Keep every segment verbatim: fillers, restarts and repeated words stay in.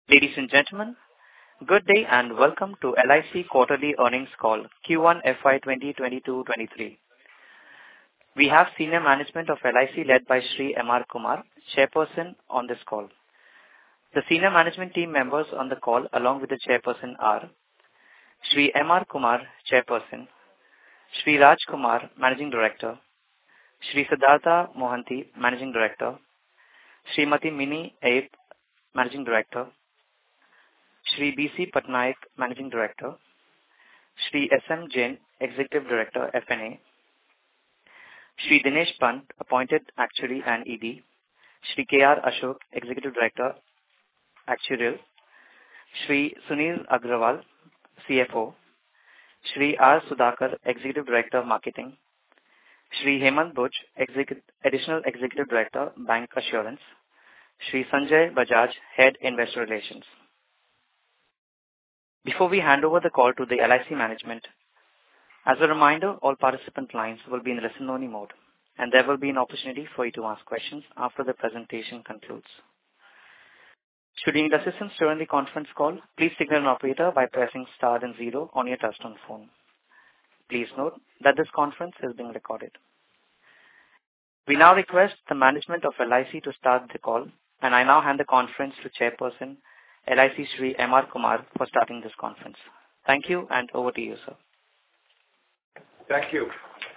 Ladies and gentlemen, good day and welcome to L I C Quarterly Earnings Call Q one F Y twenty twenty-two twenty-three. We have senior management of L I C led by Shri M R Kumar, Chairperson on this call. The senior management team members on the call along with the Chairperson are Shri M R Kumar, Chairperson, Shri Raj Kumar, Managing Director, Shri Siddhartha Mohanty, Managing Director, Srimati Mini Ape, Managing Director, Shri B C Patnaik, Managing Director, Shri S M Jain, Executive Director, F and A, Shri Dinesh Pant, Appointed Actuary and E D, Shri K R Ashok, Executive Director, Actuarial, Shri Sunil Agrawal, C F O, Shri R Sudhakar, Executive Director, Marketing, Shri Hemant Buch, Executive, Additional Executive Director, Bank Assurance, Shri Sanjay Bajaj, Head Investor Relations. Before we hand over the call to the L I C management, as a reminder, all participant lines will be in listen-only mode, and there will be an opportunity for you to ask questions after the presentation concludes. Should you need assistance during the conference call, please signal an operator by pressing star and zero on your touchtone phone. Please note that this conference is being recorded. We now request the management of L I C to start the call, and I now hand the conference to Chairperson, L I C Shri M R Kumar for starting this conference. Thank you, and over to you, sir. Thank you.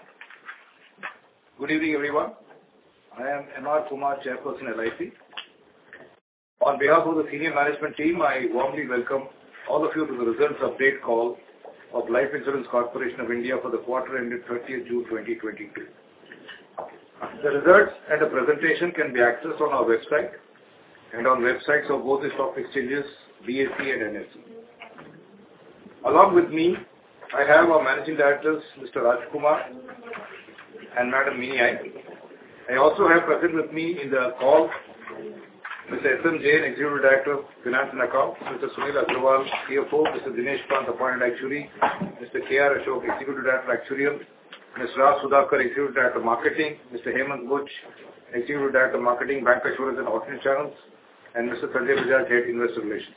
Good evening, everyone. I am M R Kumar, Chairperson L I C. On behalf of the senior management team, I warmly welcome all of you to the results update call of Life Insurance Corporation of India for the quarter ended thirtieth June twenty twenty-two. The results and the presentation can be accessed on our website and on websites of both the stock exchanges, B S E and N S E. Along with me, I have our managing directors, Mister Raj Kumar and Madam Mini Ape. I also have present with me in the call Mister S M Jain, Executive Director of Finance and Accounts, Mister Sunil Agrawal, C F O, Mister Dinesh Pant, Appointed Actuary, Mister K R Ashok, Executive Director Actuarial, Mister R Sudhakar, Executive Director Marketing, Mister Hemant Buch, Executive Director Marketing, Bank Assurance and Alternate Channels, and Mister Sanjay Bajaj, Head Investor Relations.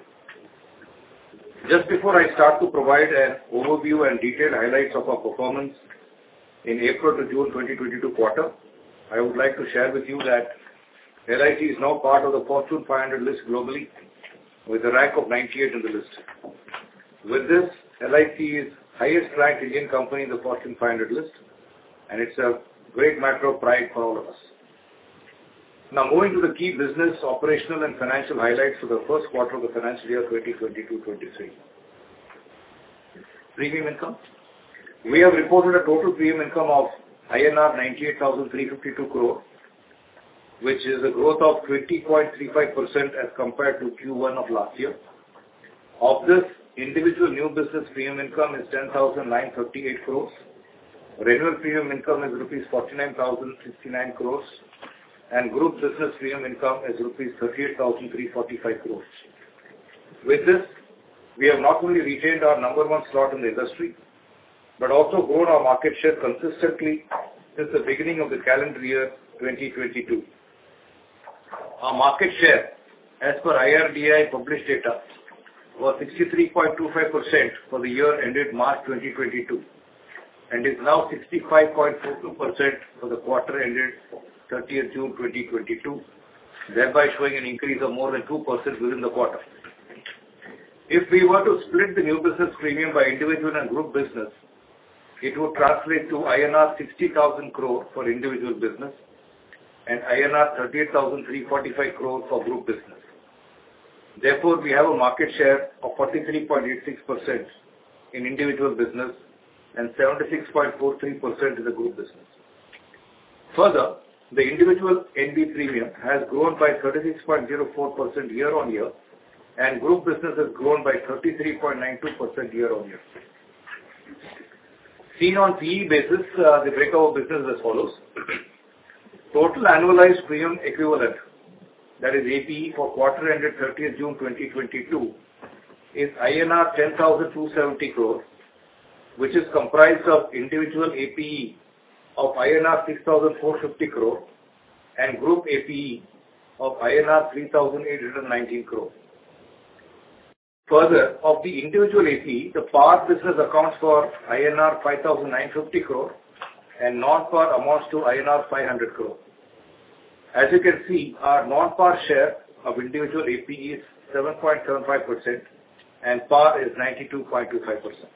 Just before I start to provide an overview and detailed highlights of our performance in April to June twenty twenty-two quarter, I would like to share with you that L I C is now part of the Fortune five hundred list globally with a rank of ninety-eight in the list. With this, L I C is highest ranked Indian company in the Fortune five hundred list, and it's a great matter of pride for all of us. Now moving to the key business, operational and financial highlights for the first quarter of the financial year twenty twenty-two twenty-three. Premium income. We have reported a total premium income of I N R ninety-eight thousand three hundred fifty-two crore, which is a growth of twenty point three five percent as compared to Q one of last year. Of this, individual new business premium income is ten thousand nine hundred thirty-eight crores. Renewal premium income is rupees forty-nine thousand sixty-nine crores. And group business premium income is rupees thirty-eight thousand three hundred forty-five crores. With this, we have not only retained our number one slot in the industry, but also grown our market share consistently since the beginning of the calendar year twenty twenty-two. Our market share, as per I R D A I published data, was sixty-three point two five percent for the year ended March twenty twenty-two and is now sixty-five point four two percent for the quarter ended thirtieth June twenty twenty-two, thereby showing an increase of more than two percent within the quarter. If we were to split the new business premium by individual and group business, it would translate to I N R sixty thousand crore for individual business and I N R thirty-eight thousand three hundred forty-five crore for group business. Therefore, we have a market share of forty-three point eight six percent in individual business and seventy-six point four three percent in the group business. Further, the individual N B premium has grown by thirty-six point zero four percent year-on-year, and group business has grown by thirty-three point nine two percent year-on-year. Seen on P E basis, uh, the breakup of business as follows. Total annualized premium equivalent, that is A P E, for quarter ended thirtieth June twenty twenty-two is I N R ten thousand two hundred seventy crore, which is comprised of individual A P E of I N R six thousand four hundred fifty crore and group A P E of I N R three thousand eight hundred nineteen crore. Further, of the individual A P E, the par business accounts for I N R five thousand nine hundred fifty crore and non-par amounts to I N R five hundred crore. As you can see, our non-par share of individual A P E is seven point seven five percent and par is ninety-two point two five percent.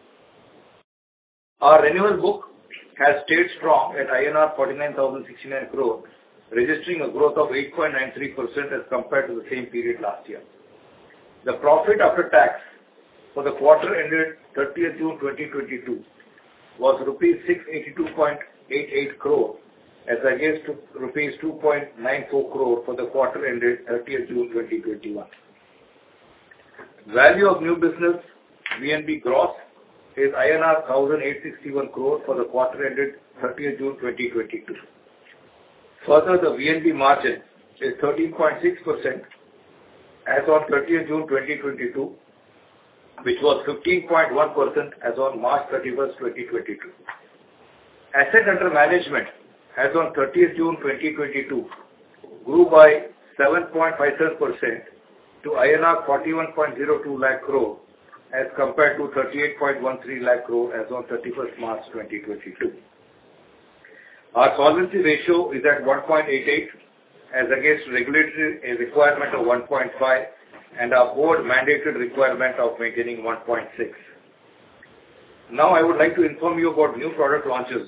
Our renewal book has stayed strong at I N R forty-nine thousand sixty-nine crore, registering a growth of eight point nine three percent as compared to the same period last year. The profit after tax for the quarter ended thirtieth June twenty twenty-two was rupees six hundred eighty-two point eight eight crore as against rupees two point nine four crore for the quarter ended thirtieth June twenty twenty-one. Value of new business V N B gross is I N R one thousand eight hundred sixty-one crore for the quarter ended thirtieth June twenty twenty-two. Further, the V N B margin is thirteen point six percent as on thirtieth June twenty twenty-two, which was fifteen point one percent as on March thirty-first, twenty twenty-two. Asset under management as on thirtieth June twenty twenty-two grew by seven point five seven percent to I N R forty-one point zero two lakh crore as compared to thirty-eight point one three lakh crore as on thirty-first March twenty twenty-two. Our solvency ratio is at one point eight eight as against regulatory requirement of one point five and our board mandated requirement of maintaining one point six. Now I would like to inform you about new product launches.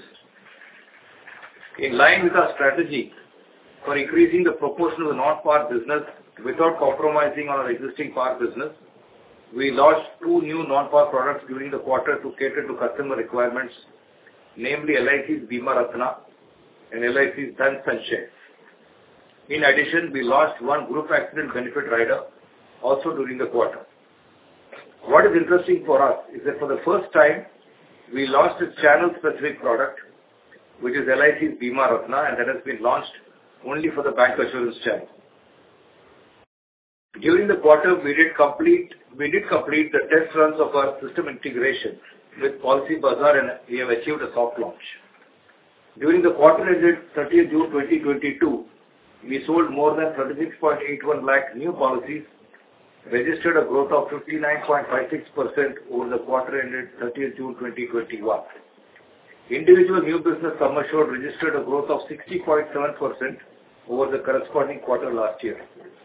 In line with our strategy for increasing the proportion of the non-par business without compromising on our existing par business, we launched two new non-par products during the quarter to cater to customer requirements, namely L I C's Bima Ratna and L I C's Dhan Sanchay. In addition, we launched one group accident benefit rider also during the quarter. What is interesting for us is that for the first time, we launched a channel-specific product, which is L I C's Bima Ratna, and that has been launched only for the bancassurance channel. During the quarter, we did complete we did complete the test runs of our system integration with Policybazaar, and we have achieved a soft launch. During the quarter ended thirtieth June twenty twenty-two, we sold more than thirty-six point eight one lakh new policies, registered a growth of fifty-nine point five six percent over the quarter ended thirtieth June twenty twenty-one. Individual new business sum assured registered a growth of sixty point seven percent over the corresponding quarter last year.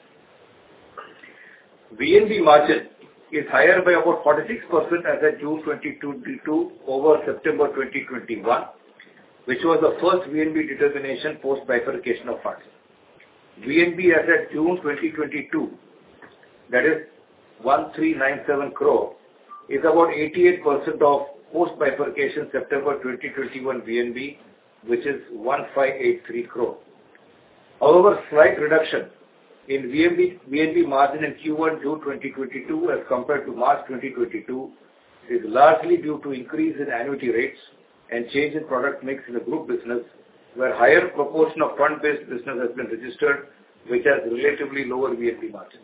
V N B margin is higher by about forty-six percent as at June twenty twenty-two over September twenty twenty-one, which was the first V N B determination post bifurcation of funds. V N B as at June twenty twenty-two, that is one thousand three hundred ninety-seven crore, is about eighty-eight percent of post bifurcation September twenty twenty-one V N B, which is one thousand five hundred eighty-three crore. However, slight reduction in V N B, V N B margin in Q one June twenty twenty-two as compared to March twenty twenty-two is largely due to increase in annuity rates and change in product mix in the group business, where higher proportion of fund-based business has been registered, which has relatively lower V N B margins.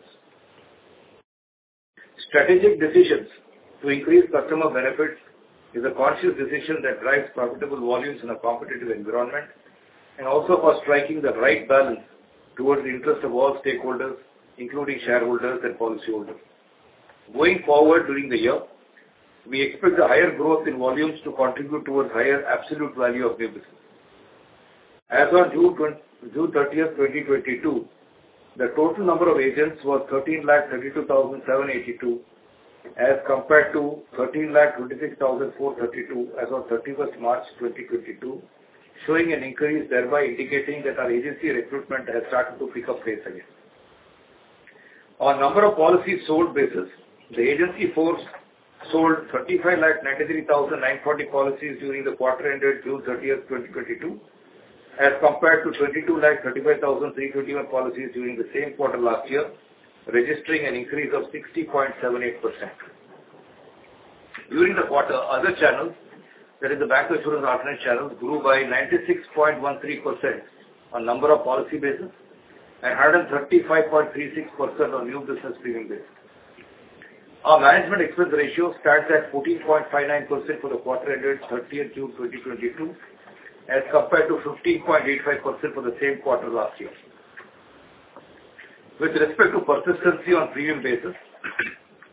Strategic decisions to increase customer benefits is a conscious decision that drives profitable volumes in a competitive environment, and also for striking the right balance towards the interest of all stakeholders, including shareholders and policyholders. Going forward during the year, we expect the higher growth in volumes to contribute towards higher absolute value of new business. As on June thirtieth, twenty twenty-two, the total number of agents was thirteen lakh thirty-two thousand seven hundred eighty-two as compared to thirteen lakh twenty-six thousand four hundred thirty-two as on thirty-first March twenty twenty-two, showing an increase, thereby indicating that our agency recruitment has started to pick up pace again. On number of policies sold basis, the agency force sold thirty-five lakh ninety-three thousand nine hundred forty policies during the quarter ended June thirtieth, twenty twenty-two, as compared to twenty-two lakh thirty-five thousand three hundred twenty-one policies during the same quarter last year, registering an increase of sixty point seven eight percent. During the quarter, other channels, that is the bancassurance alternate channels, grew by ninety-six point one three percent on number of policy basis and one hundred thirty-five point three six percent on new business premium basis. Our management expense ratio stands at fourteen point five nine percent for the quarter ended thirtieth June twenty twenty-two as compared to fifteen point eight five percent for the same quarter last year. With respect to persistency on premium basis,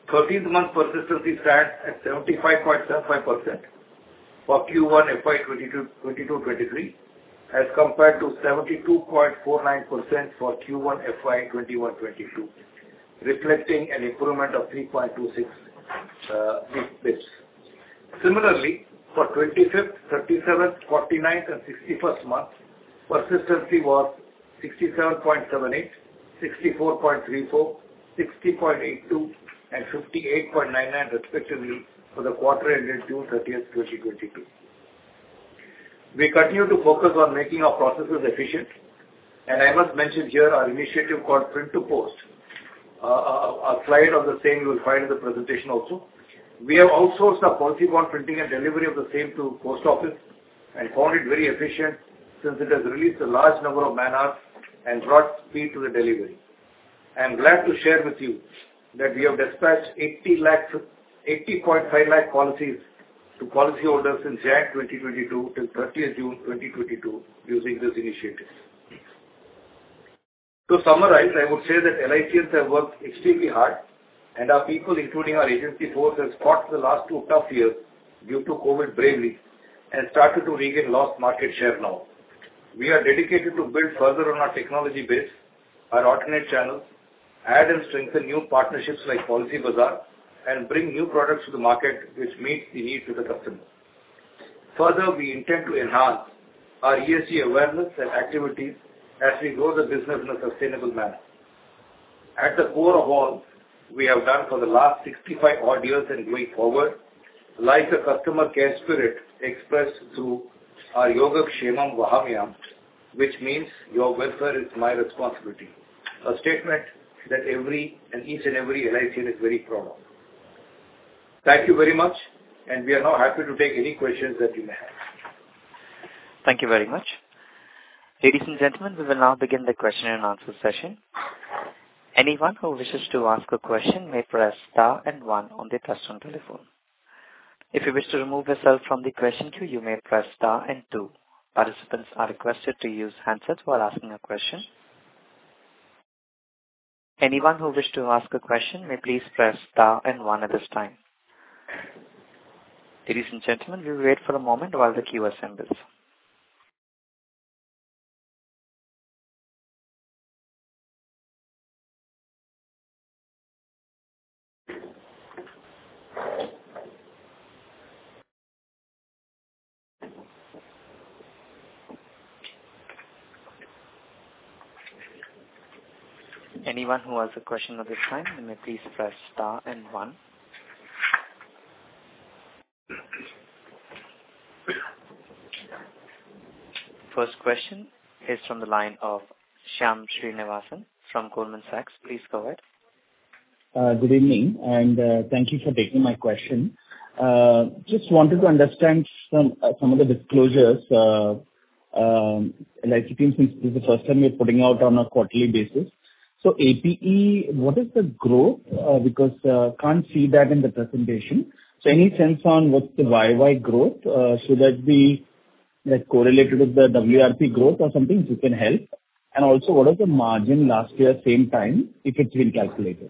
thirteenth month persistency stands at seventy-five point seven five percent for Q one F Y twenty-two twenty-three as compared to seventy-two point four nine percent for Q one F Y twenty-one twenty-two, reflecting an improvement of three point two six uh, bits. Similarly, for twenty-fifth, thirty-seventh, forty-ninth and sixty-first month, persistency was sixty-seven point seven eight, sixty-four point three four, sixty point eight two and fifty-eight point nine nine respectively for the quarter ended June thirtieth, twenty twenty-two. We continue to focus on making our processes efficient, and I must mention here our initiative called Print to Post. Uh, a, a slide of the same you will find in the presentation also. We have outsourced our policy bond printing and delivery of the same to post office and found it very efficient since it has released a large number of man hours and brought speed to the delivery. I am glad to share with you that we have dispatched eighty point five lakh policies to policyholders in January twenty twenty-two till thirtieth June twenty twenty-two using this initiative. To summarize, I would say that LICians have worked extremely hard, and our people, including our agency force, has fought the last two tough years due to COVID bravely and started to regain lost market share now. We are dedicated to build further on our technology base, our alternate channels, add and strengthen new partnerships like Policy Bazaar, and bring new products to the market which meet the needs of the customer. Further, we intend to enhance our E S G awareness and activities as we grow the business in a sustainable manner. At the core of all we have done for the last sixty-five odd years and going forward, lies a customer care spirit expressed through our Yoga Kshemam Vahamyam, which means your welfare is my responsibility. A statement that every and each and every LICian is very proud of. Thank you very much, and we are now happy to take any questions that you may have. Thank you very much. Ladies and gentlemen, we will now begin the question and answer session. Anyone who wishes to ask a question may press star and one on their touchtone telephone. If you wish to remove yourself from the question queue, you may press star and two. Participants are requested to use handsets while asking a question. Anyone who wishes to ask a question may please press star and one at this time. Ladies and gentlemen, we will wait for a moment while the queue assembles. Anyone who has a question at this time, you may please press star and one. First question is from the line of Shyam Srinivasan from Goldman Sachs. Please go ahead. Uh, good evening, and uh, thank you for taking my question. Uh, just wanted to understand some uh, some of the disclosures. Uh, um, like it seems since this is the first time we're putting out on a quarterly basis. So A P E, what is the growth? Uh, because uh, can't see that in the presentation. So any sense on what's the Y Y growth? Uh, should that be like correlated with the W R P growth or something, if you can help? And also, what was the margin last year, same time, if it's been calculated?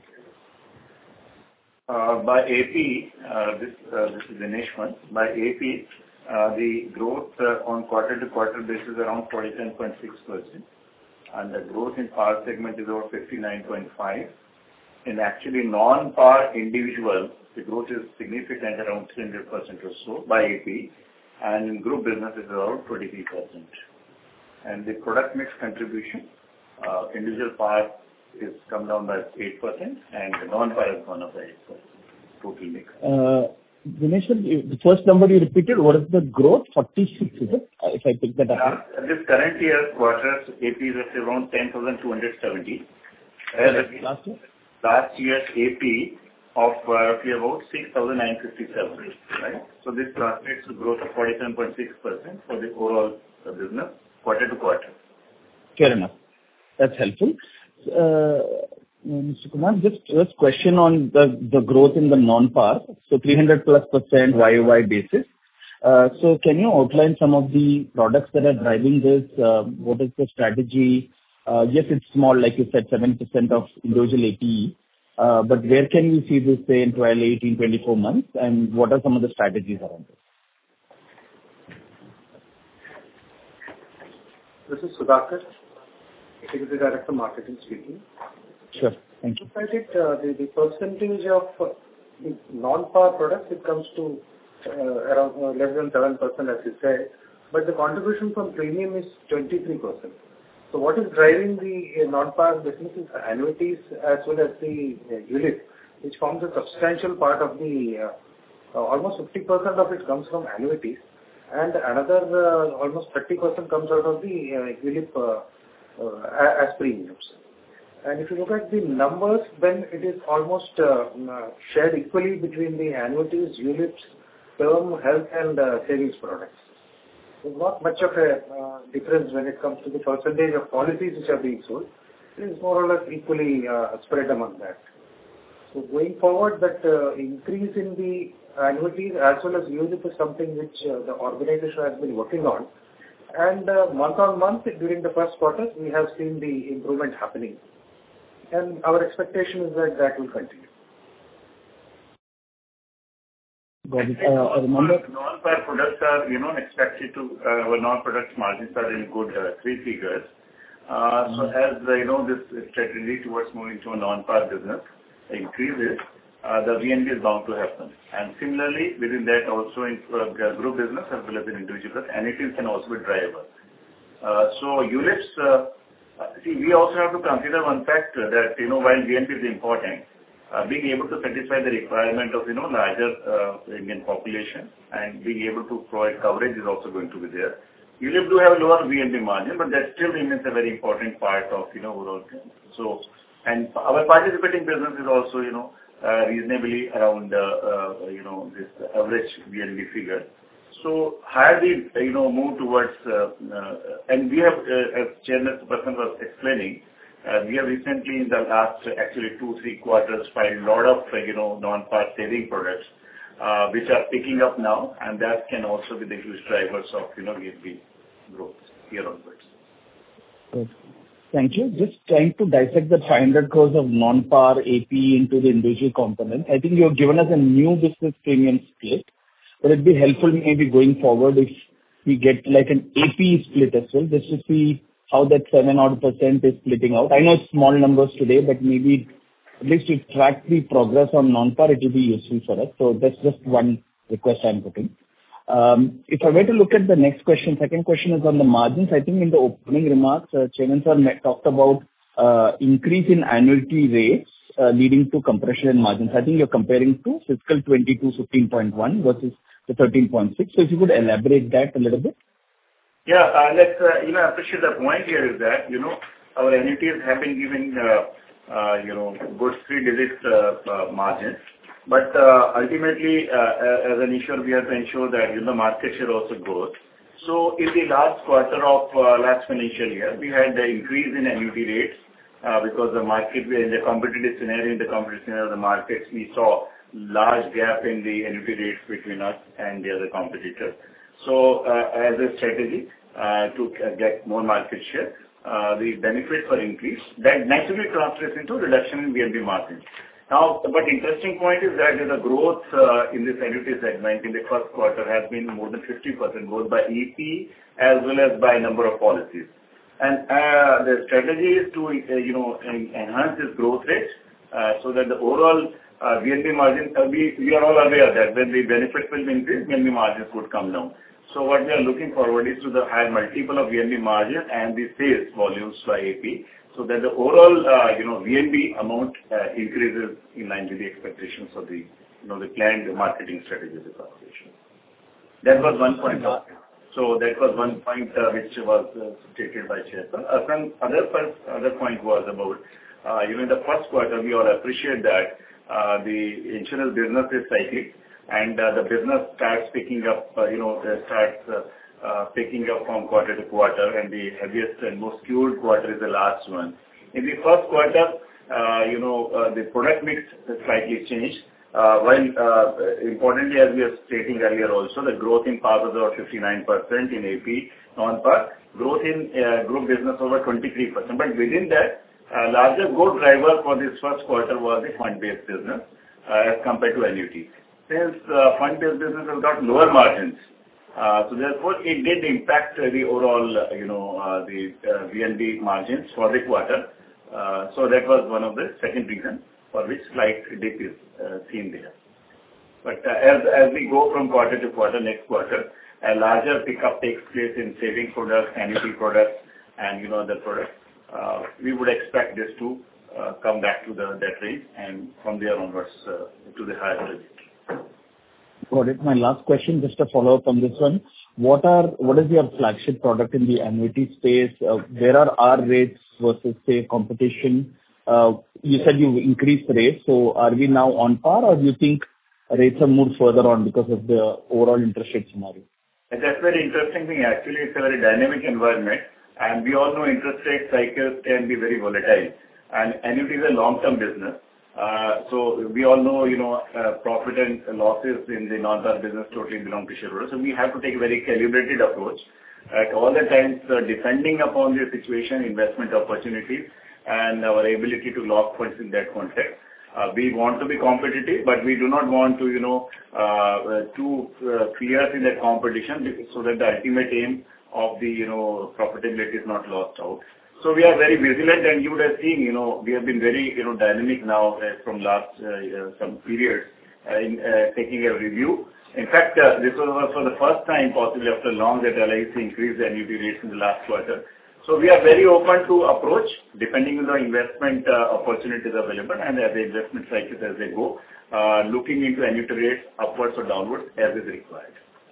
Uh, by A P, uh, this uh, this is Dinesh. By A P, uh, the growth uh, on quarter-to-quarter basis is around forty-seven point six percent. And the growth in par segment is over fifty-nine point five. In actually non-par individual, the growth is significant, around three hundred percent or so by A P. And in group business is around twenty-three percent. And the product mix contribution, uh, individual par is come down by eight percent and the non-par has gone up by eight percent. Total mix. Uh, Dinesh, the first number you repeated, what is the growth? forty-six, is it? If I pick that up. Uh, this current year's quarter, A P is at around ten thousand two hundred seventy. Uh, last year? Last year's A P of uh, roughly about six thousand nine hundred fifty-seven, right? So this translates to growth of forty-seven point six percent for the overall uh, business, quarter to quarter. Fair enough. That's helpful. Uh, Mister Kumar, just just question on the, the growth in the non-par. So three hundred plus percent Y O Y basis. Uh, so can you outline some of the products that are driving this? Uh, what is the strategy? Uh, yes, it's small, like you said, seven percent of individual A P E. Uh, but where can we see this, say, in twelve, eighteen, twenty-four months, and what are some of the strategies around this? This is Sudhakar, Executive Director, Marketing speaking. Sure. Thank you. If I take uh, the, the percentage of uh, non-par products, it comes to uh, around uh, less than seven percent, as you said, but the contribution from premium is twenty-three percent. So what is driving the uh, non-par business is annuities as well as the uh, U L I P, which forms a substantial part of the, uh, uh, almost fifty percent of it comes from annuities, and another uh, almost thirty percent comes out of the uh, U L I P uh, uh, as premiums. And if you look at the numbers, then it is almost uh, shared equally between the annuities, U L I Ps, term, health, and uh, savings products. There's not much of a uh, difference when it comes to the percentage of policies which are being sold. It is more or less equally uh, spread among that. So going forward, that uh, increase in the annuities as well as U L I P is something which uh, the organization has been working on. And uh, month on month, during the first quarter, we have seen the improvement happening. And our expectation is that that will continue. Got it. Uh, I remember. Non-par products are, you know, expected to, uh, our non-product margins are in good uh, three figures. Uh, mm-hmm. So as, uh, you know, this strategy towards moving to a non-par business increases, uh, the V N B is bound to happen. And similarly, within that also in uh, group business as well as in individual, annuities can also be driver. Uh, so U L I Ps, uh, see, we also have to consider one factor that, you know, while V N B is important, Uh, being able to satisfy the requirement of, you know, larger uh, Indian population and being able to provide coverage is also going to be there. U L I P do have a lower V N B margin, but that still remains a very important part of, you know, overall. So, and our participating business is also, you know, uh, reasonably around, uh, uh, you know, this average V N B figure. So, had we, you know, moved towards, uh, uh, and we have, uh, as Chairman person was explaining, Uh, we have recently, in the last uh, actually two, three quarters, filed a lot of, uh, you know, non-par saving products, uh, which are picking up now, and that can also be the huge drivers of, you know, V N B growth here onwards. Good. Thank you. Just trying to dissect the five hundred crores of non-par A P into the individual components. I think you have given us a new business premium split, but it'd be helpful maybe going forward if we get like an A P split as well, just to see how that seven odd percent is splitting out. I know it's small numbers today, but maybe at least to track the progress on non-par, it will be useful for us. So that's just one request I'm putting. Um, if I were to look at the next question, second question is on the margins. I think in the opening remarks, uh, Chairman sir talked about uh, increase in annuity rates uh, leading to compression in margins. I think you're comparing to fiscal twenty-two fifteen point one versus the thirteen point six. So if you could elaborate that a little bit. Yeah, uh, let's, uh, you know, appreciate the point here is that, you know, our annuities have been giving, uh, uh, you know, good three-digit uh, uh, margins. But uh, ultimately, uh, as an issuer, we have to ensure that, you know, the market share also grows. So in the last quarter of uh, last financial year, we had the increase in annuity rates uh, because the market, in the competitive scenario, in the competitive scenario of the markets, we saw large gap in the annuity rates between us and the other competitors. So, uh, as a strategy uh, to uh, get more market share, uh, the benefits are increased. That naturally translates into reduction in V N B margins. Now, but interesting point is that the growth uh, in this annuity segment in the first quarter has been more than fifty percent, both by E P as well as by number of policies. And uh, the strategy is to, uh, you know, enhance this growth rate uh, so that the overall uh, V N B margin, uh, we, we are all aware that when the benefits will increase, V N B margins would come down. So what we are looking forward is to the higher multiple of V N B margin and the sales volumes by A P, so that the overall, uh, you know, V N B amount uh, increases in line with the expectations of the, you know, the planned marketing strategies of the organization. That was one point. Of, so that was one point uh, which was uh, stated by Chairman. Uh, some other other point was about, uh, you know, in the first quarter we all appreciate that uh, the insurance business is cyclic. And uh, the business starts picking up, uh, you know, starts uh, uh, picking up from quarter to quarter, and the heaviest and most skewed quarter is the last one. In the first quarter, uh, you know, uh, the product mix has slightly changed. Uh, while uh, importantly, as we were stating earlier also, the growth in par was over fifty-nine percent in A P non-par, growth in uh, group business over twenty-three percent. But within that, A larger growth driver for this first quarter was the fund-based business uh, as compared to annuity. Since uh, fund-based business has got lower margins, uh, so therefore it did impact uh, the overall, uh, you know, uh, the uh, V N B margins for the quarter. Uh, so that was one of the second reason for which slight dip is uh, seen there. But uh, as as we go from quarter to quarter, next quarter, a larger pickup takes place in saving products, annuity products, and you know other products. Uh, we would expect this to uh, come back to the that range, and from there onwards uh, to the higher level. Got it. My last question, just a follow-up on this one. What are what is your flagship product in the annuity space? Uh, where are our rates versus, say, competition? Uh, you said you increased rates, so are we now on par, or do you think rates have moved further on because of the overall interest rate scenario? And that's very interesting thing. Actually, it's a very dynamic environment, and we all know interest rate cycles can be very volatile. And annuity is a long-term business. Uh, so we all know, you know, uh, profit and losses in the non-par business totally belong to shareholders. So we have to take a very calibrated approach at all the times, uh, depending upon the situation, investment opportunities, and our ability to lock funds in that context. Uh, we want to be competitive, but we do not want to, you know, uh, too uh, fierce in that competition, so that the ultimate aim of the, you know, profitability is not lost out. So we are very vigilant, and you would have seen, you know, we have been very, you know, dynamic now uh, from last uh, uh, some periods uh, in uh, taking a review. In fact, uh, this was for the first time, possibly after long, that L I C increased the annuity rates in the last quarter. So we are very open to approach, depending on the investment uh, opportunities available and as the investment cycles as they go, uh, looking into annuity rates upwards or downwards as is required.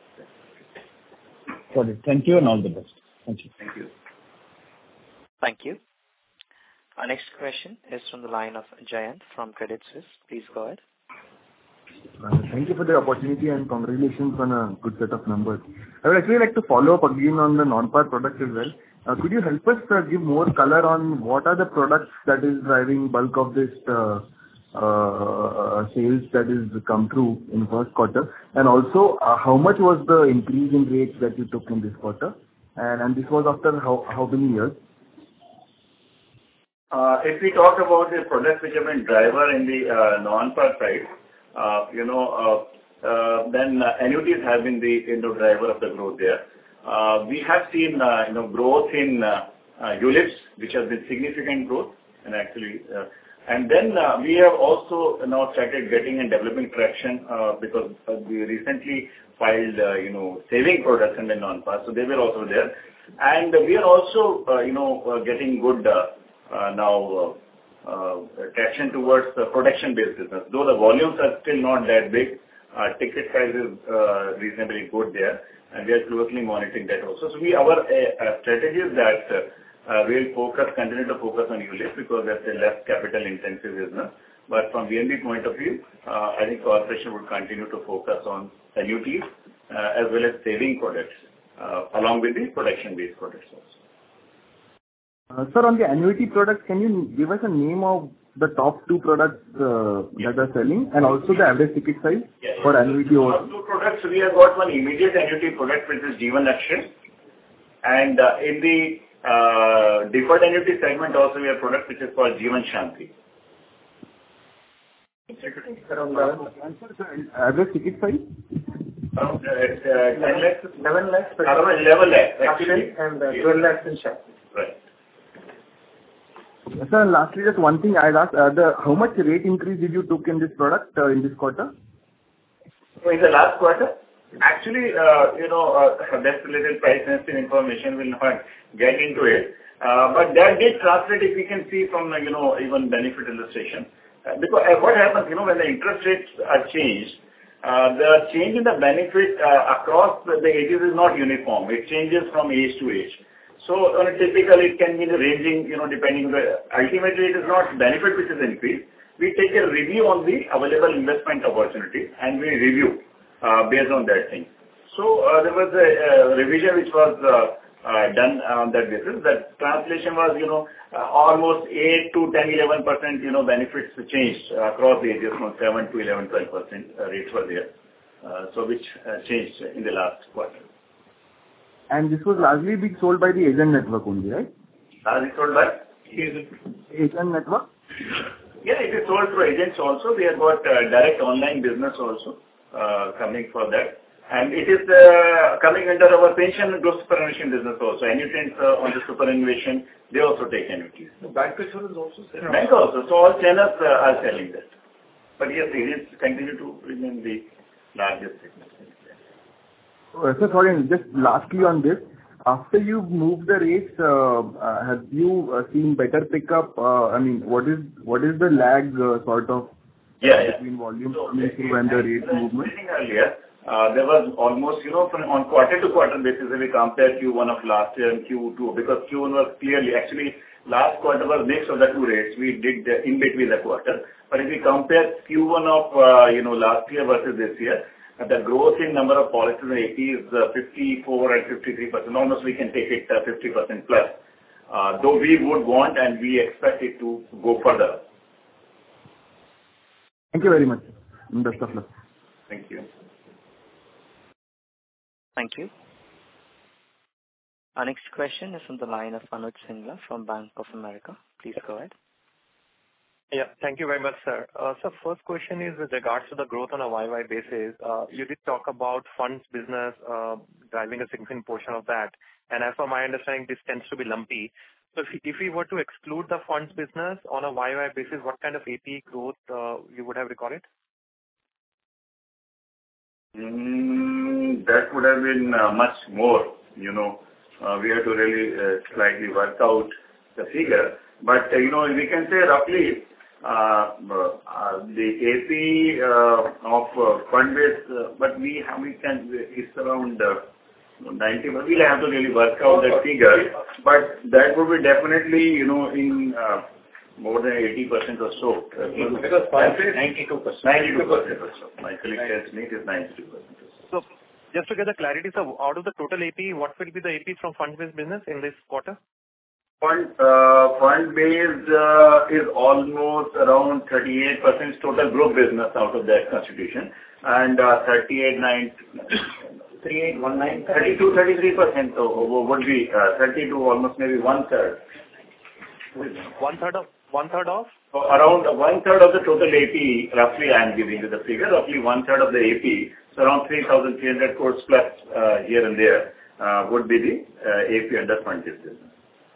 Got it. Thank you, and all the best. Thank you. Thank you. Thank you. Our next question is from the line of Jayant from Credit Suisse. Please go ahead. Uh, Thank you for the opportunity, and congratulations on a good set of numbers. I would actually like to follow up again on the non-par product as well. Uh, Could you help us uh, give more color on what are the products that is driving bulk of this uh, uh, sales that is come through in first quarter? And also, uh, how much was the increase in rates that you took in this quarter? And and this was after how how many years? Uh, If we talk about the products which have been driver in the uh, non-par side, uh, you know, uh, uh, then uh, annuities have been the, you know, driver of the growth there. Uh, we have seen, uh, you know, growth in uh, uh, U L I Ps, which has been significant growth, and actually, uh, and then uh, we have also now started getting and developing traction uh, because uh, we recently filed, uh, you know, saving products in the non-par, so they were also there, and we are also, uh, you know, uh, getting good uh, uh, now uh, uh, traction towards the protection-based business. Though the volumes are still not that big, uh, ticket size is uh, reasonably good there. And we are closely monitoring that also. So we, our uh, strategy is that uh, we'll focus, continue to focus on U L I P because that's a less capital intensive business. But from V N B point of view, uh, I think corporation would continue to focus on annuities uh, as well as saving products uh, along with the protection-based products also. Uh, Sir, on the annuity products, can you give us a name of the top two products uh, Yeah. that are selling, and also the average ticket size Yeah, for annuity Our over? two products, we have got one immediate annuity product which is Jeevan Lakshya, and uh, in the uh, deferred annuity segment also we have product which is called Jeevan Shanti. Around eleven. Answer, sir, average ticket size? Around uh, uh, ten lakhs, eleven lakhs. around eleven lakhs actually. And uh, twelve lakhs in Shah. Right. Sir, lastly, just one thing I'd ask, uh, the, how much rate increase did you took in this product uh, in this quarter? So in the last quarter, actually, uh, you know, uh, that's related price sensitive information, will not get into it. Uh, but that did translate, if we can see from, uh, you know, even benefit illustration. Uh, because uh, what happens, you know, when the interest rates are changed, uh, the change in the benefit uh, across the, the ages is not uniform. It changes from age to age. So on a typical, it can be ranging, you know, depending on the, ultimately it is not benefit which is increased. We take a review on the available investment opportunity and we review uh, based on that thing. So uh, there was a, a revision which was uh, uh, done on that basis. That translation was, you know, uh, almost eight to ten, eleven percent, you know, benefits changed uh, across the ages from seven to eleven, twelve percent uh, rates were there. Uh, so which uh, changed in the last quarter. And this was largely being sold by the agent network only, right? Largely sold by? Agent network? Yeah, it is sold through agents also. We have got uh, direct online business also uh, coming for that. And it is uh, coming under our pension and growth superannuation business also. Annuitants uh, on the superannuation, they also take annuities. The bank insurance also selling. Bank also. So all channels uh, are selling that. But yes, agents continue to remain the largest segment. Uh, so sorry, just lastly on this, after you move the rates, uh, uh, have you uh, seen better pickup? Uh, I mean, what is what is the lag uh, sort of yeah, yeah. between volume so, coming through and the rate movement? Earlier, uh, there was almost, you know, from, on quarter-to-quarter basis, if we compare Q one of last year and Q two, because Q one was clearly, actually, last quarter was mix of the two rates. We did the, in between the quarter. But if we compare Q one of, uh, you know, last year versus this year, uh, the growth in number of policies in A P is uh, fifty-four and fifty-three percent. Almost we can take it uh, fifty percent plus. Uh, though we would want and we expect it to go further. Thank you very much. Best of luck. Thank you. Thank you. Our next question is from the line of Anuj Singla from Bank of America. Please go ahead. Yeah, thank you very much, sir. Uh, so first question is with regards to the growth on a Y Y basis. Uh, you did talk about funds business uh, driving a significant portion of that. And as per my understanding, this tends to be lumpy. So if, if we were to exclude the funds business on a Y Y basis, what kind of A P E growth uh, you would have recorded? Mm, that would have been uh, much more, you know. Uh, we have to really uh, slightly work out the figure. But, uh, you know, we can say roughly uh, uh, the A P uh, of uh, fund-based, uh, but we have, we can, it's around uh, ninety, but we'll have to really work out that figure. But that would be definitely, you know, in uh, more than eighty percent or so. Uh, Because fund-based, ninety-two percent. ninety-two percent or so. My colleague tells me it is ninety-two percent or so. So just to get the clarity, so out of the total A P, what will be the A P from fund-based business in this quarter? Fund, uh, fund-based uh, is almost around thirty-eight percent total group business out of that constitution, and uh, thirty-eight, nine, thirty-eight, nineteen, thirty-two, thirty-three percent would be uh, thirty-two, almost maybe one third. One third of one third of? So around one third of the total A P, roughly I am giving you the figure, roughly one third of the A P, so around three thousand three hundred crores plus uh, here and there uh, would be the uh, A P under fund-based business.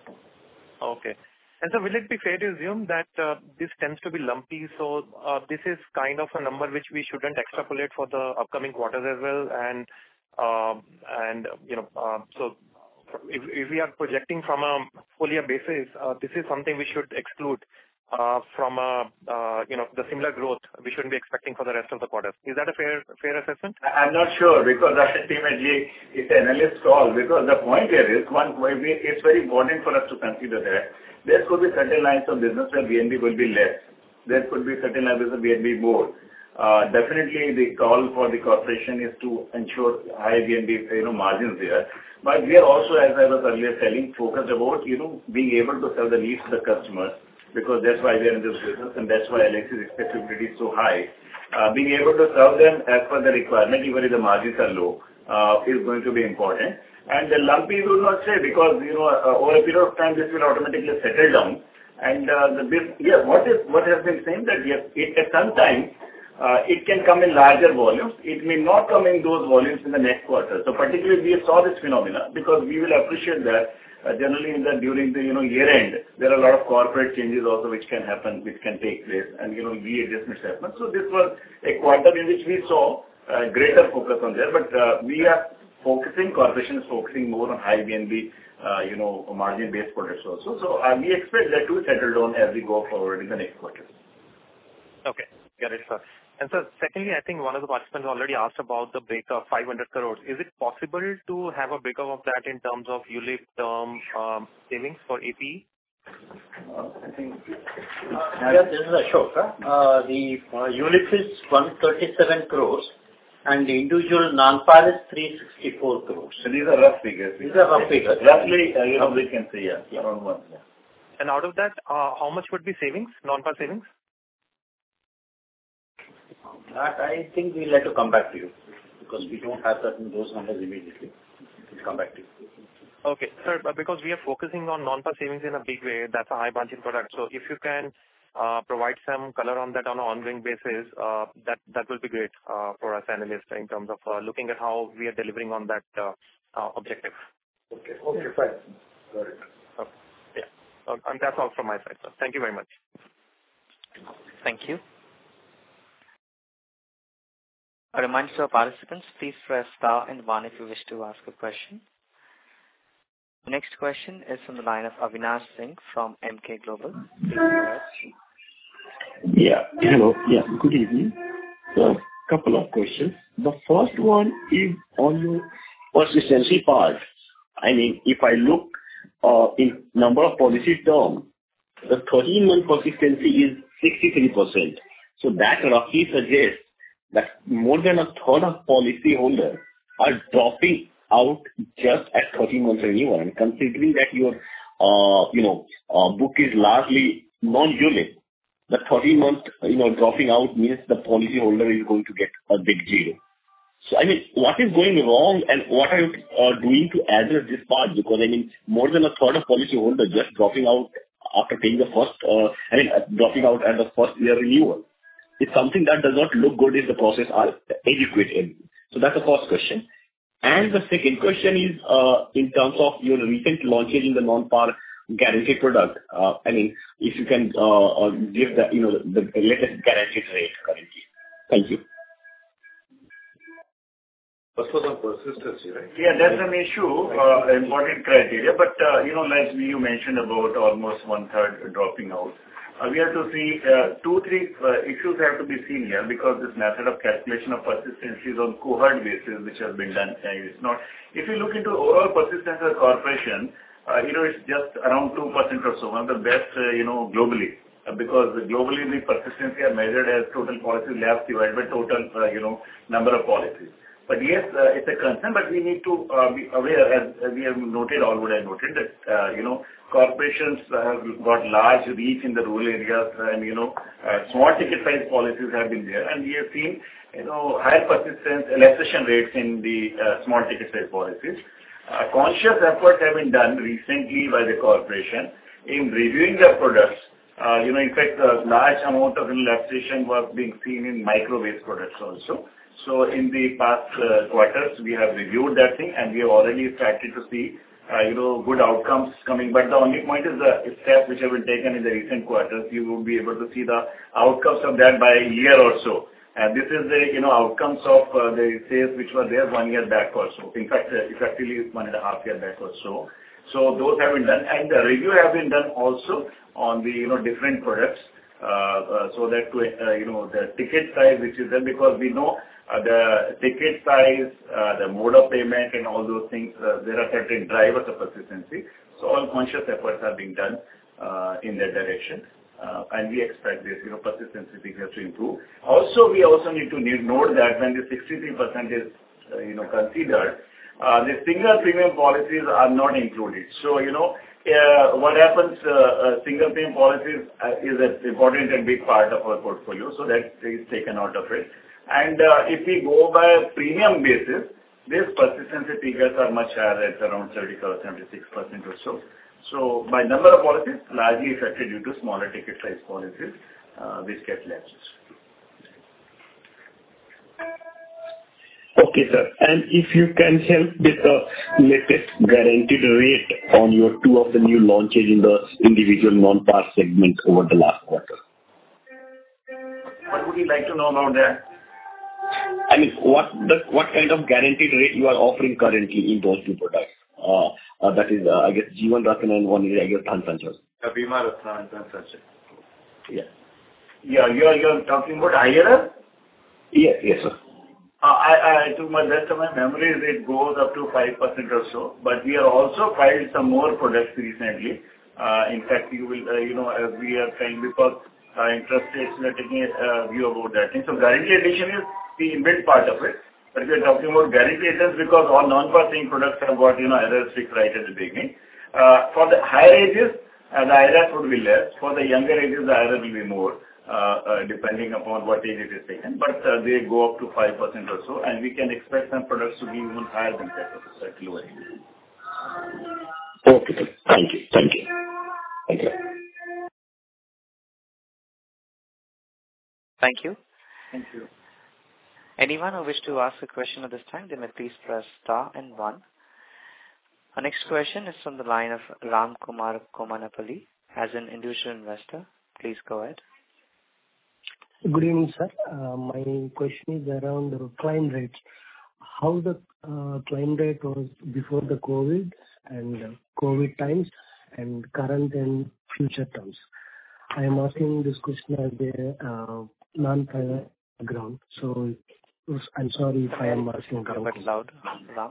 Okay. And so will it be fair to assume that uh, this tends to be lumpy, so uh, this is kind of a number which we shouldn't extrapolate for the upcoming quarters as well, and um, and you know, uh, so if, if we are projecting from a full year basis, uh, this is something we should exclude uh, from a uh, you know, the similar growth we shouldn't be expecting for the rest of the quarters. Is that a fair fair assessment? I'm not sure, because ultimately it's an analyst call, because the point here is, one, it's very important for us to consider that there could be certain lines of business where V N B will be less. There could be certain lines of V N B more. Uh, definitely the call for the corporation is to ensure high V N B, you know, margins there. But we are also, as I was earlier telling, focused about, you know, being able to serve the needs of the customers, because that's why we are in this business, and that's why L I C's expectability is so high. Uh, being able to serve them as per the requirement, even if the margins are low, uh, is going to be important. And the lumpy we will not say, because, you know, uh, over a period of time, this will automatically settle down. And uh, the big, yeah, what is what has been saying that yes, it, at some time, uh, it can come in larger volumes. It may not come in those volumes in the next quarter. So particularly we saw this phenomena, because we will appreciate that uh, generally in the, during the, you know, year end, there are a lot of corporate changes also which can happen, which can take place, and, you know, readjustments happen. So this was a quarter in which we saw uh, greater focus on there, but uh, we are focusing, corporation is focusing more on high V N B, uh, you know, margin-based products also. So uh, we expect that to settle down as we go forward in the next quarter. Okay, got it, sir. And so secondly, I think one of the participants already asked about the breakup, five hundred crores. Is it possible to have a breakup of that in terms of U L I P term um, savings for A P? Uh, I think, uh, yeah, this is Ashok. Huh? Uh, the uh, U L I P is one hundred thirty-seven crores, and the individual non-par is three hundred sixty-four crores. So these are rough figures. These are rough figures. Roughly, uh, you know, we can say, yeah, Yeah. around one. Yeah. And out of that, uh, how much would be savings, non-par savings? That I think we'll have to come back to you, because we don't have certain those numbers immediately. we'll come back to you. Okay, sir, but because we are focusing on non-par savings in a big way, that's a high margin product. So if you can uh, provide some color on that on an ongoing basis, uh, that that will be great uh, for us analysts in terms of uh, looking at how we are delivering on that uh, uh, objective. Okay, okay, fine. Got it. Okay. Yeah, uh, and that's all from my side, sir. Thank you very much. Thank you. A reminder to our participants, please press star and one if you wish to ask a question. The next question is from the line of Avinash Singh from M K Global. Please go ahead. Yeah. Hello. Yeah. Good evening. So, couple of questions. The first one is on your persistency part. I mean, if I look uh, in number of policy term, the thirteen-month persistency is sixty-three percent. So that roughly suggests that more than a third of policy holders are dropping out just at thirteen months renewal. And considering that your, uh, you know, uh, book is largely non-unit, the thirteen month, you know, dropping out means the policy holder is going to get a big zero. So, I mean, what is going wrong and what are you uh, doing to address this part? Because, I mean, more than a third of policy holders just dropping out after paying the first, uh, I mean, uh, dropping out at the first year renewal. It's something that does not look good if the process are adequate in. So that's the first question. And the second question is, uh, in terms of your recent launches in the non-par guaranteed product. Uh, I mean, if you can uh, uh, give the, you know, the, the latest guaranteed rate currently. Thank you. First was on persistency, right? Yeah, that's an issue, uh, important criteria. But, uh, you know, like you mentioned about almost one-third dropping out. Uh, we have to see uh, two, three uh, issues have to be seen here because this method of calculation of persistency is on cohort basis, which has been done. Uh, it's not. If you look into overall persistence of corporation, uh, you know, it's just around two percent or so, one of the best, uh, you know, globally. Uh, because globally the persistency are measured as total policy lapse divided by total, uh, you know, number of policies. But yes, uh, it's a concern, but we need to uh, be aware, as, as we have noted, all what I noted, that, uh, you know, corporations have got large reach in the rural areas and, you know, uh, small ticket size policies have been there. And we have seen, you know, higher persistence, elapsation rates in the uh, small ticket size policies. Uh, conscious efforts have been done recently by the corporation in reviewing their products. Uh, you know, in fact, a large amount of elapsation was being seen in micro-based products also. So in the past uh, quarters, we have reviewed that thing and we have already started to see, uh, you know, good outcomes coming. But the only point is the steps which have been taken in the recent quarters. You will be able to see the outcomes of that by a year or so. And this is the, you know, outcomes of uh, the sales which were there one year back or so. In fact, uh, effectively one and a half year back or so. So those have been done. And the review have been done also on the, you know, different products. Uh, uh, so that, to, uh, you know, the ticket size which is there, because we know Uh, the ticket size, uh, the mode of payment and all those things, uh, there are certain drivers of persistency. So all conscious efforts are being done uh, in that direction. Uh, and we expect this, you know, persistency figures to improve. Also, we also need to need, note that when the sixty-three percent is, uh, you know, considered, uh, the single premium policies are not included. So, you know, uh, what happens, uh, uh, single premium policies uh, is an important and big part of our portfolio. So that is taken out of it. And uh, if we go by a premium basis, these persistency figures are much higher at around seventy-five, seventy-six percent or so. So by number of policies, largely affected due to smaller ticket size policies, uh, which get lapses. Okay, sir. And if you can help with the latest guaranteed rate on your two of the new launches in the individual non-par segment over the last quarter. What would you like to know about that? I mean, what the what kind of guaranteed rate you are offering currently in those two products? Uh, uh, that is, uh, I guess, Jeevan Ratna and one is, I guess, Dhan Sanchar. Yeah, Bima Ratna and Dhan Sanchar. Yeah. Yeah, you're, you're talking about I R S? Yes, yes, sir. Uh, I, I, to my best of my memory, it goes up to five percent or so. But we are also filed some more products recently. Uh, in fact, you will, uh, you know, as we are trying, because uh, interest rates, we are taking a uh, view about that thing. So guarantee addition is the inbuilt part of it. But we are talking about guarantee agents because all non-par saving products have got, you know, I R S fixed right at the beginning. Uh, for the higher ages, uh, the I R S would be less. For the younger ages, the I R S will be more. uh, uh, depending upon what age it is taken, but uh, they go up to five percent or so, and we can expect some products to be even higher than five percent, lower. Okay. Thank you. Thank you. Thank you. Thank you. Thank you. Anyone who wish to ask a question at this time, they may please press star and one. Our next question is from the line of Ram Kumar Komanapalli as an individual investor. Please go ahead. Good evening, sir. Uh, my question is around the claim rates. How the uh, claim rate was before the COVID and uh, COVID times and current and future terms. I am asking this question as a uh, non-private ground. So I'm sorry if I am asking a bit loud, Ram.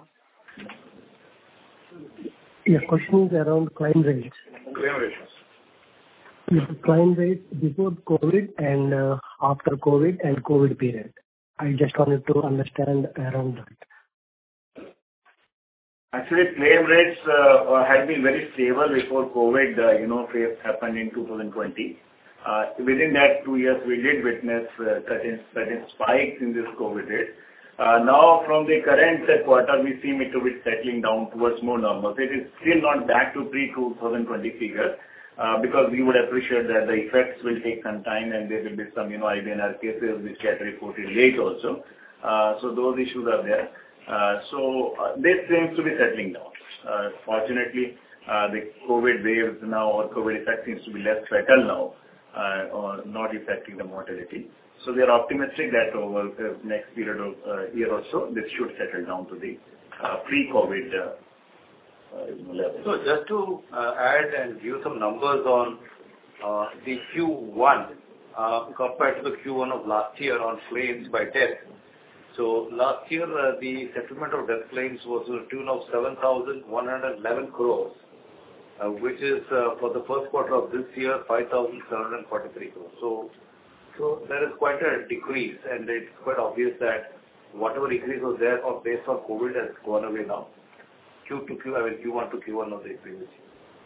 Yeah, question is around claim rates. Claim rates. Yeah, claim rates before COVID and uh, after COVID and COVID period. I just wanted to understand around that. Actually, claim rates uh, had been very stable before COVID, uh, you know, phase happened in two thousand twenty. Uh, within that two years, we did witness uh, certain, certain spikes in this COVID rate. Uh, now, from the current uh, quarter, we seem it to be settling down towards more normal. So it is still not back to pre-two thousand twenty figures, uh, because we would appreciate that the effects will take some time and there will be some, you know, I B N R cases which get reported late also. Uh, so those issues are there. Uh, so uh, this seems to be settling down. Uh, fortunately, uh, the COVID waves now or COVID effect seems to be less fatal now. Uh, or not affecting the mortality. So we are optimistic that over the next period of uh, year or so, this should settle down to the uh, pre-COVID uh, uh, level. So just to uh, add and give some numbers on uh, the Q one uh, compared to the Q one of last year on claims by death. So last year, uh, the settlement of death claims was to the tune of seven thousand one hundred eleven crores. Uh, which is uh, for the first quarter of this year, five thousand seven hundred forty-three crores. So, so there is quite a decrease, and it's quite obvious that whatever increase was there or based on COVID has gone away now. Q to Q, I mean Q one to Q one of the previous year.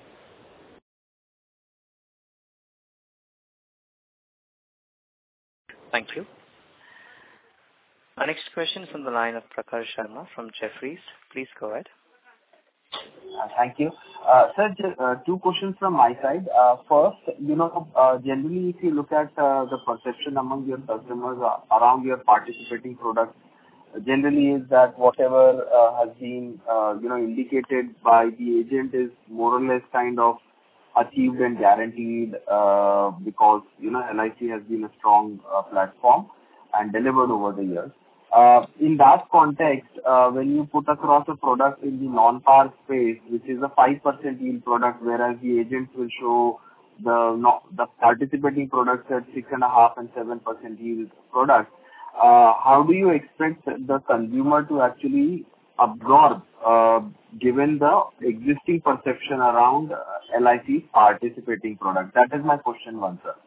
Thank you. Our next question is from the line of Prakhar Sharma from Jefferies. Please go ahead. Uh, Thank you. Uh, Sir, ju- uh, two questions from my side. Uh, First, you know, uh, generally, if you look at uh, the perception among your customers uh, around your participating products, uh, generally is that whatever uh, has been, uh, you know, indicated by the agent is more or less kind of achieved and guaranteed, uh, because, you know, L I C has been a strong uh, platform and delivered over the years. Uh, in that context, uh, when you put across a product in the non-par space, which is a five percent yield product, whereas the agents will show the no, the participating products at six point five and seven percent yield products, uh, how do you expect the consumer to actually absorb, uh, given the existing perception around uh, L I C's participating product? That is my question one, sir.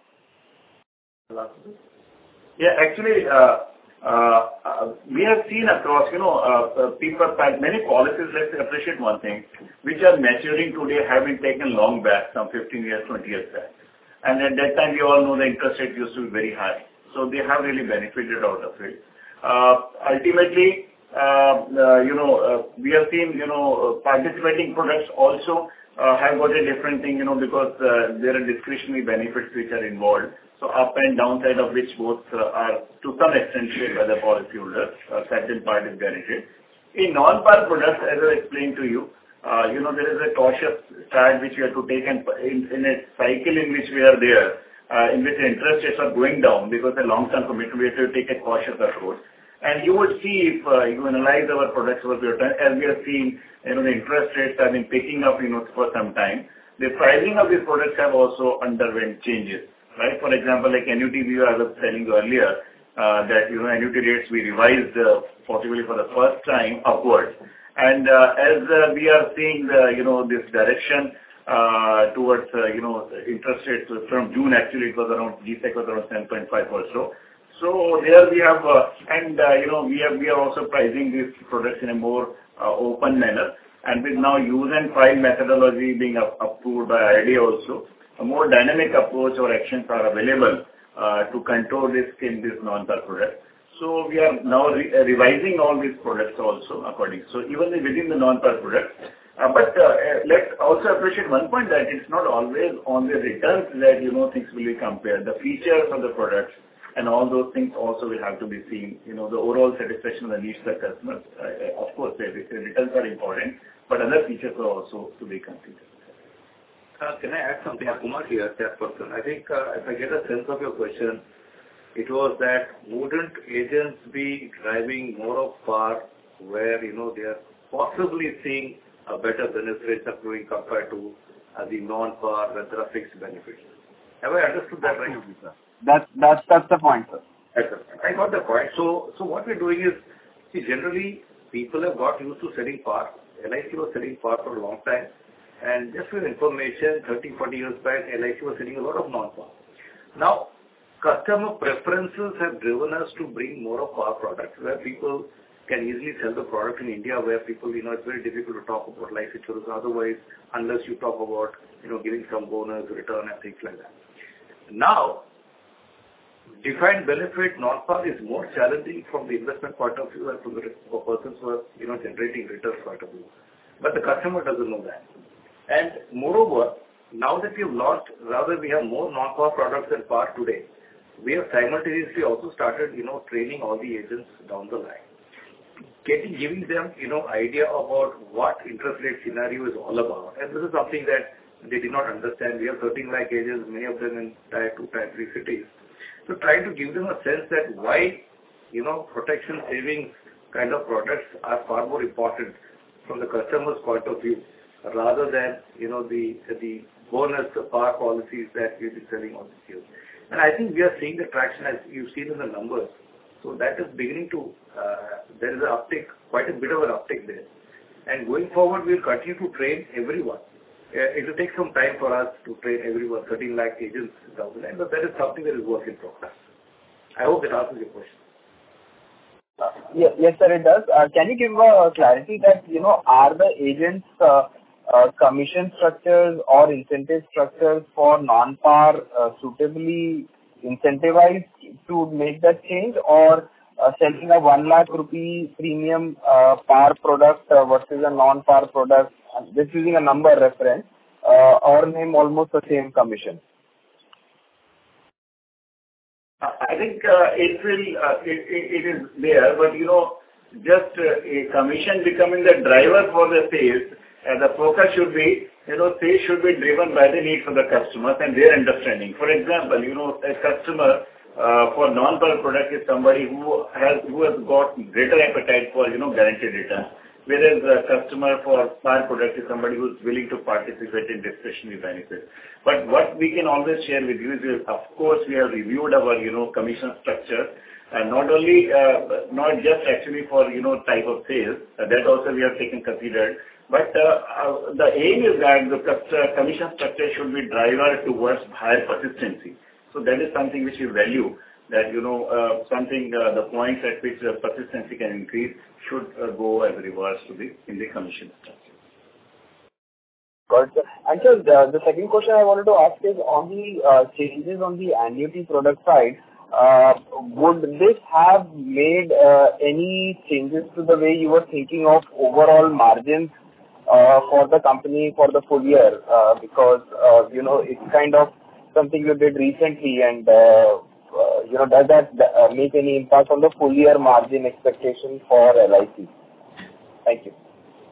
Yeah, actually, uh, Uh, uh, we have seen across, you know, uh, uh, people, many policies, let's appreciate one thing, which are maturing today have been taken long back, some fifteen years, twenty years back. And at that time, we all know the interest rate used to be very high. So they have really benefited out of it. Uh, ultimately, uh, uh, you know, uh, we have seen, you know, uh, participating products also uh, have got a different thing, you know, because uh, there are discretionary benefits which are involved. So up and downside of which both uh, are to some extent shared by the policyholder, a certain part is guaranteed. In non-par products, as I explained to you, uh, you know, there is a cautious stand which we have to take, and in, in a cycle in which we are there, uh, in which the interest rates are going down because the long-term commitment, we have to take a cautious approach. And you would see if uh, you analyze our products over the time, as we have seen, you know, the interest rates have been picking up, you know, for some time. The pricing of these products have also underwent changes. Right? For example, like annuity, we I was telling you earlier uh, that, you know, annuity rates we revised uh, possibly for the first time upwards. And uh, as uh, we are seeing the, you know, this direction uh, towards, uh, you know, interest rates from June, actually it was around, G SEC was around seven point five or so. So there we have, uh, and uh, you know, we have, we are also pricing these products in a more uh, open manner. And with now use and file methodology being up, approved by I R D A also, a more dynamic approach or actions are available uh, to control risk in this non-par product. So we are now re- uh, revising all these products also according. So even within the non-par product, uh, but uh, uh, let's also appreciate one point that it's not always on the returns that you know things will be compared. The features of the products and all those things also will have to be seen. You know, the overall satisfaction of the needs of the customers. Uh, of course, the, the returns are important, but other features are also to be considered. Uh, can I add something? Kumar here, that person. I think uh, if I get a sense of your question, it was that wouldn't agents be driving more of par where, you know, they are possibly seeing a better benefit rates accruing compared to uh, the non-par where there are fixed benefits. Have I understood that right? That's, that's, that's the point, sir. I got the point. So, so what we're doing is, see, generally people have got used to selling par. L I C was selling par for a long time. And just for information, thirty, forty years back, L I C was selling a lot of non-par. Now, customer preferences have driven us to bring more of par products where people can easily sell the product in India, where people, you know, it's very difficult to talk about life insurance otherwise, unless you talk about, you know, giving some bonus, return and things like that. Now, defined benefit non-par is more challenging from the investment point of view and from the for persons who are, you know, generating returns point of view. But the customer doesn't know that. And moreover, now that we have launched, rather we have more non-par products than par today, we have simultaneously also started, you know, training all the agents down the line. Getting, giving them, you know, idea about what interest rate scenario is all about. And this is something that they did not understand. We have thirteen lakh agents, many of them in tier two, tier three cities. So trying to give them a sense that why, you know, protection savings kind of products are far more important from the customer's point of view, rather than, you know, the the bonus, the par policies that we've been selling all these years. And I think we are seeing the traction as you've seen in the numbers. So that is beginning to, uh, there is an uptick, quite a bit of an uptick there. And going forward, we'll continue to train everyone. Uh, it will take some time for us to train everyone, thirteen lakh agents down the line, but that is something that is work in progress. I hope that answers your question. Uh, yes, yes, sir, it does. Uh, can you give uh, clarity that, you know, are the agents uh, uh, commission structures or incentive structures for non-par uh, suitably incentivized to make that change, or uh, selling a one lakh rupee premium uh, par product uh, versus a non-par product, uh, just using a number reference, uh, or name almost the same commission? I think uh, it will, uh, it, it, it is there, but you know, just uh, a commission becoming the driver for the sales, and the focus should be, you know, sales should be driven by the need for the customers and their understanding. For example, you know, a customer uh, for non-par product is somebody who has who has got greater appetite for, you know, guaranteed return, whereas a customer for par product is somebody who is willing to participate in discretionary benefits. But what we can always share with you is, of course, we have reviewed our, you know, commission structure, and not only, uh, not just actually for, you know, type of sales, uh, that also we have taken considered, but uh, uh, the aim is that the commission structure should be driver towards higher persistency. So that is something which we value, that, you know, uh, something, uh, the points at which the persistency can increase should uh, go as reverse to the, in the commission structure. Got it. And so the, the second question I wanted to ask is on the uh, changes on the annuity product side, uh, would this have made uh, any changes to the way you were thinking of overall margins uh, for the company for the full year? Uh, because, uh, you know, it's kind of something you did recently, and, uh, uh, you know, does that uh, make any impact on the full year margin expectation for L I C? Thank you.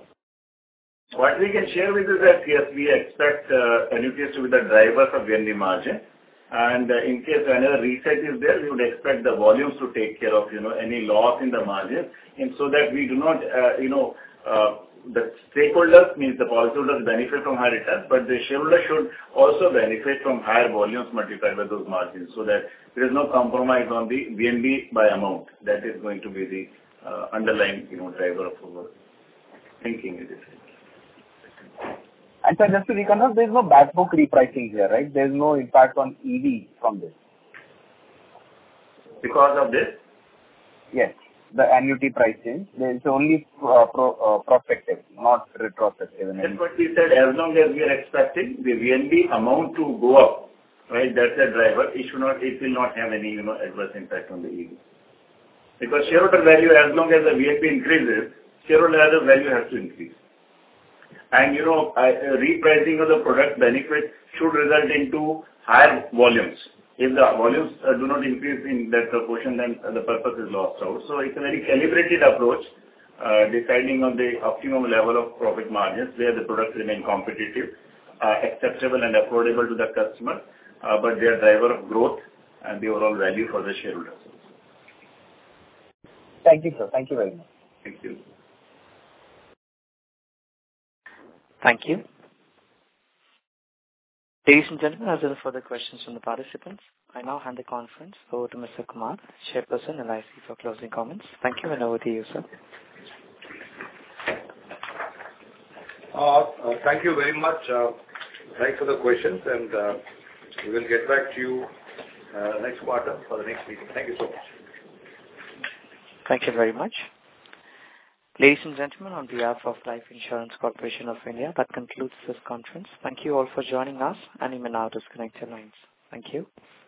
What we can share with you is that, yes, we expect uh, annuities to be the driver for V N B margin. And uh, in case another reset is there, we would expect the volumes to take care of, you know, any loss in the margin, and so that we do not, uh, you know, uh, the stakeholders, means the policyholders, benefit from higher returns, but the shareholder should also benefit from higher volumes multiplied by those margins, so that there is no compromise on the V N B by amount. That is going to be the uh, underlying, you know, driver of our thinking. It is. And so just to reconfirm, there is no back book repricing here, right? There is no impact on E V from this. Because of this? Yes, the annuity pricing. There is only uh, pro, uh, prospective, not retrospective. That's what we said. As long as we are expecting the V N B amount to go up right? That's a driver. It should not, it will not have any, you know, adverse impact on the E V. Because shareholder value, as long as the V N B increases, shareholder value has to increase. And, you know, uh, repricing of the product benefit should result into higher volumes. If the volumes uh, do not increase in that proportion, then uh, the purpose is lost out. So it's a very calibrated approach, uh, deciding on the optimum level of profit margins, where the products remain competitive, uh, acceptable and affordable to the customer, uh, but they are driver of growth and the overall value for the shareholders. Thank you, sir. Thank you very much. Thank you. Thank you. Ladies and gentlemen, as there are further questions from the participants, I now hand the conference over to Mister Kumar, Chairperson, L I C, for closing comments. Thank you, and over to you, sir. Uh, uh, thank you very much. Uh, thanks for the questions, and uh, we will get back to you uh, next quarter for the next meeting. Thank you so much. Thank you very much. Ladies and gentlemen, on behalf of Life Insurance Corporation of India, that concludes this conference. Thank you all for joining us, and you may now disconnect your lines. Thank you.